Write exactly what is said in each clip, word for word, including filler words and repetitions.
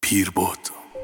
پیر بود.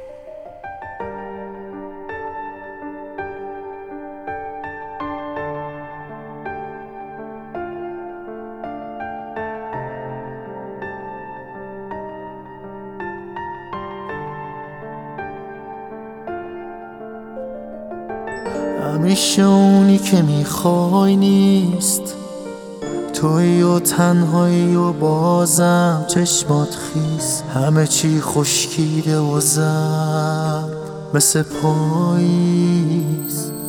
همیشه اونی که میخوای نیست، تویی و تنهایی و بازم چشمات خیس، همه چی خشکیده و زرد مثل پاییز.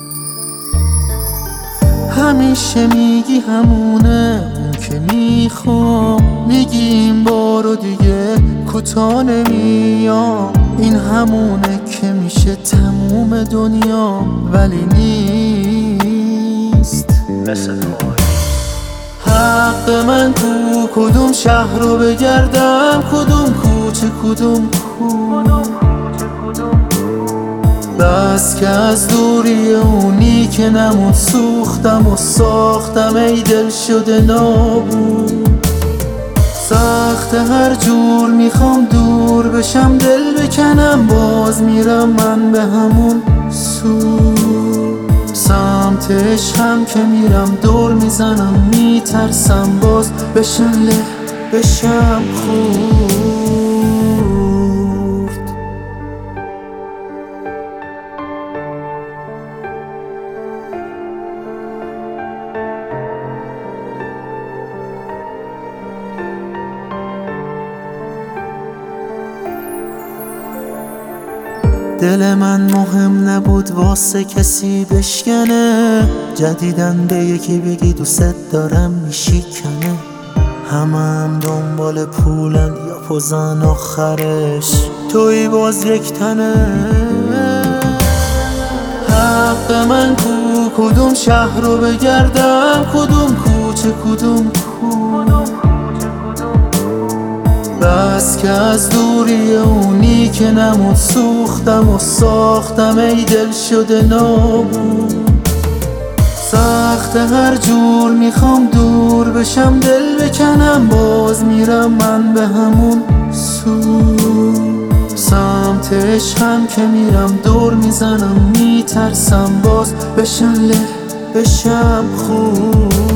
همیشه میگی همونه اون که میخوام، میگی این بارو دیگه کوتاه نمیام، این همونه که میشه تموم دنیا ولی نیست مثل پاییز. حق من کو، کدوم شهر رو بگردم، کدوم کوچه کدوم کو، بس که از دوری اونی که نمون سوختم و ساختم ای دل شده نابود. سخت هر جور میخوام دور بشم دل بکنم، باز میرم من به همون سو. سمت عشقم که میرم دور میزنم، میترسم باز بشم له بشم خورد. دل من مهم نبود واسه کسی بشکنه، جدیدن به یکی بگی دوست دارم میشکنه. همه هم دنبال پولن یا پوزن آخرش توی باز یک تنه. حق من کو، کدوم شهر رو بگردم، کدوم کوچه کدوم کو، بس که از دوری اونی که نمون سوختم و ساختم ای دل شده نابود. سخت هر جور میخوام دور بشم دل بکنم، باز میرم من به همون سو. سمت عشقم که میرم دور میزنم، میترسم باز بشم له بشم خورد.